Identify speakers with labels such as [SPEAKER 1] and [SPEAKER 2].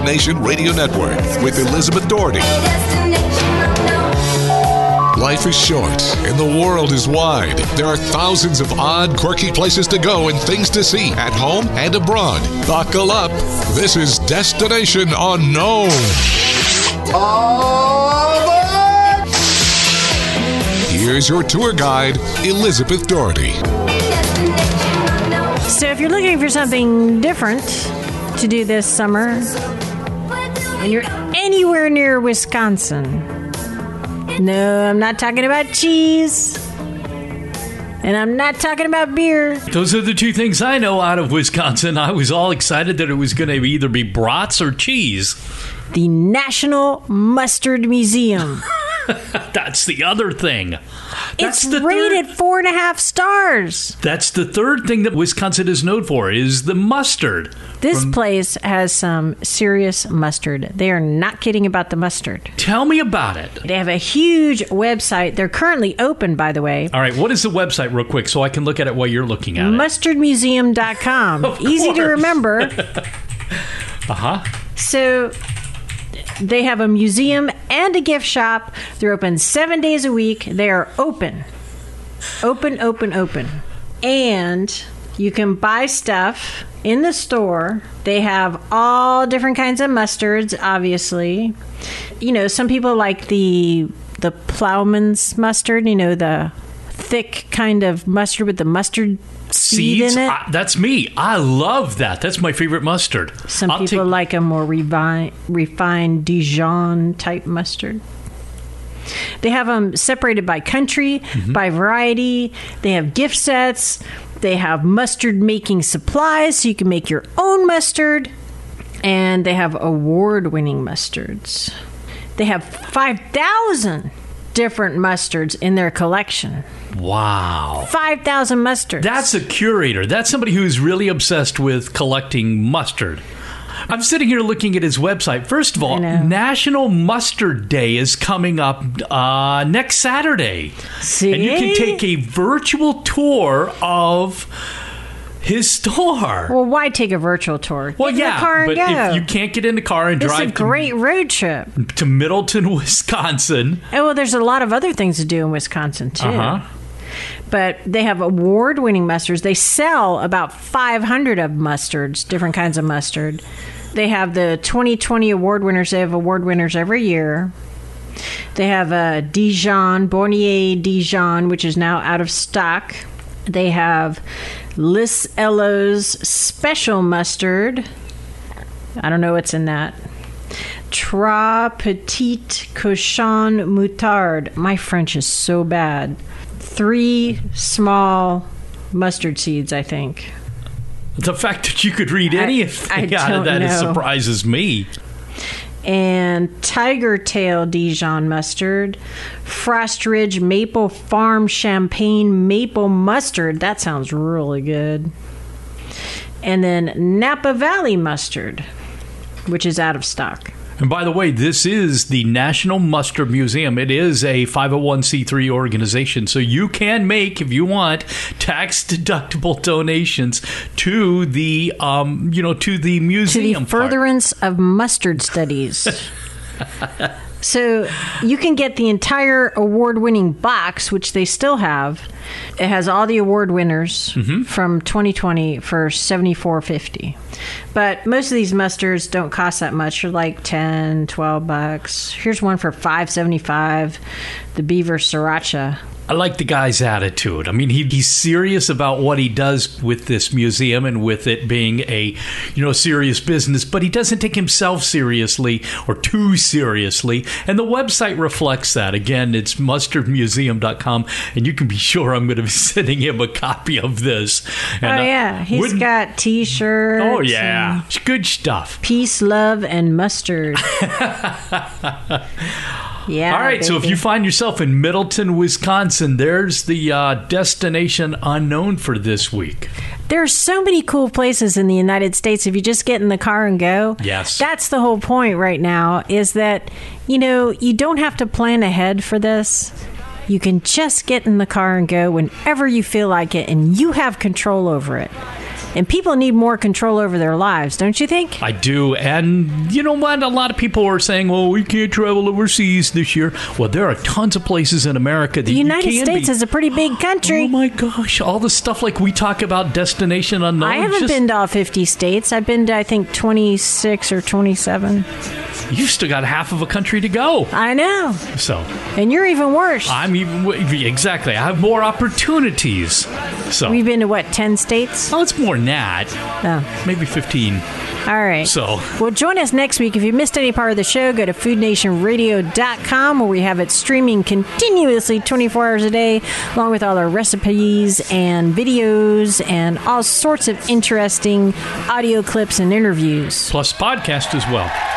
[SPEAKER 1] Nation Radio Network with Elizabeth Doherty. Life is short and the world is wide. There are thousands of odd, quirky places to go and things to see at home and abroad. Buckle up. This is Destination Unknown. Here's your tour guide, Elizabeth Doherty.
[SPEAKER 2] So if you're looking for something different to do this summer and you're anywhere near Wisconsin, no, I'm not talking about cheese. And I'm not talking about beer.
[SPEAKER 3] Those are the two things I know out of Wisconsin. I was all excited that it was going to either be brats or cheese.
[SPEAKER 2] The National Mustard Museum.
[SPEAKER 3] That's the other thing.
[SPEAKER 2] It's rated 4.5 stars.
[SPEAKER 3] That's the third thing that Wisconsin is known for, is the mustard.
[SPEAKER 2] This place has some serious mustard. They are not kidding about the mustard.
[SPEAKER 3] Tell me about it.
[SPEAKER 2] They have a huge website. They're currently open, by the way.
[SPEAKER 3] All right, what is the website real quick so I can look at it while you're looking at it?
[SPEAKER 2] Mustardmuseum.com. Easy to remember.
[SPEAKER 3] Uh-huh. So
[SPEAKER 2] they have a museum and a gift shop. They're open 7 days a week. They are open. Open. And you can buy stuff in the store. They have all different kinds of mustards, obviously. You know, some people like the Plowman's mustard, you know, the thick kind of mustard with the mustard seed in it.
[SPEAKER 3] That's me. I love that. That's my favorite mustard.
[SPEAKER 2] Some people like a more refined Dijon type mustard. They have them separated by country, by variety. They have gift sets. They have mustard making supplies so you can make your own mustard. And they have award-winning mustards. They have 5,000 different mustards in their collection.
[SPEAKER 3] Wow.
[SPEAKER 2] 5,000 mustards.
[SPEAKER 3] That's a curator. That's somebody who's really obsessed with collecting mustard. I'm sitting here looking at his website. First of all, National Mustard Day is coming up next Saturday.
[SPEAKER 2] See?
[SPEAKER 3] And you can take a virtual tour of his store.
[SPEAKER 2] Well, why take a virtual tour?
[SPEAKER 3] Well,
[SPEAKER 2] get in the car and
[SPEAKER 3] but
[SPEAKER 2] go.
[SPEAKER 3] If you can't get in the car and drive
[SPEAKER 2] it's a great road trip
[SPEAKER 3] to Middleton, Wisconsin.
[SPEAKER 2] Oh, well, there's a lot of other things to do in Wisconsin, too.
[SPEAKER 3] Uh-huh.
[SPEAKER 2] But they have award-winning mustards. They sell about 500 of mustards, different kinds of mustard. They have the 2020 award winners. They have award winners every year. They have a Dijon, Bornier Dijon, which is now out of stock. They have Lis Ello's Special Mustard. I don't know what's in that. Trois Petites Cochon Moutarde. My French is so bad. 3 small mustard seeds, I think.
[SPEAKER 3] The fact that you could read anything out of that surprises me.
[SPEAKER 2] And Tiger Tail Dijon mustard, Frost Ridge Maple Farm Champagne Maple Mustard. That sounds really good. And then Napa Valley mustard, which is out of stock.
[SPEAKER 3] And by the way, this is the National Mustard Museum. It is a 501c3 organization, so you can make, if you want, tax-deductible donations to the, to the museum.
[SPEAKER 2] To the furtherance of mustard studies. So you can get the entire award-winning box, which they still have. It has all the award winners from 2020 for $74.50. But most of these mustards don't cost that much. They're like $10, $12. Here's one for $5.75. The Beaver Sriracha.
[SPEAKER 3] I like the guy's attitude. I mean, he's serious about what he does with this museum and with it being a, serious business, but he doesn't take himself seriously or too seriously. And the website reflects that. Again, it's mustardmuseum.com, and you can be sure I'm going to be sending him a copy of this. And,
[SPEAKER 2] he's got T-shirts.
[SPEAKER 3] Oh, yeah. It's good stuff.
[SPEAKER 2] Peace, love, and mustard. Yeah.
[SPEAKER 3] All right, baby. So if you find yourself in Middleton, Wisconsin, there's the Destination Unknown for this week.
[SPEAKER 2] There's so many cool places in the United States if you just get in the car and go.
[SPEAKER 3] Yes.
[SPEAKER 2] That's the whole point right now, is that, you don't have to plan ahead for this. You can just get in the car and go whenever you feel like it, and you have control over it. And people need more control over their lives, don't you think?
[SPEAKER 3] I do. And you know what? A lot of people are saying, well, we can't travel overseas this year. Well, there are tons of places in America that
[SPEAKER 2] the United
[SPEAKER 3] you can
[SPEAKER 2] States is a pretty big country.
[SPEAKER 3] Oh, my gosh. All the stuff like we talk about Destination Unknown.
[SPEAKER 2] I haven't been to all 50 states. I've been to, I think, 26 or 27.
[SPEAKER 3] You've still got half of a country to go.
[SPEAKER 2] I know.
[SPEAKER 3] So.
[SPEAKER 2] And you're even worse.
[SPEAKER 3] I'm even... Exactly. I have more opportunities. So.
[SPEAKER 2] We've been to, what, 10 states?
[SPEAKER 3] Oh, it's more than that.
[SPEAKER 2] Oh.
[SPEAKER 3] Maybe 15.
[SPEAKER 2] All right.
[SPEAKER 3] So.
[SPEAKER 2] Well, join us next week. If you missed any part of the show, go to foodnationradio.com, where we have it streaming continuously 24 hours a day, along with all our recipes and videos and all sorts of interesting audio clips and interviews.
[SPEAKER 3] Plus podcast as well.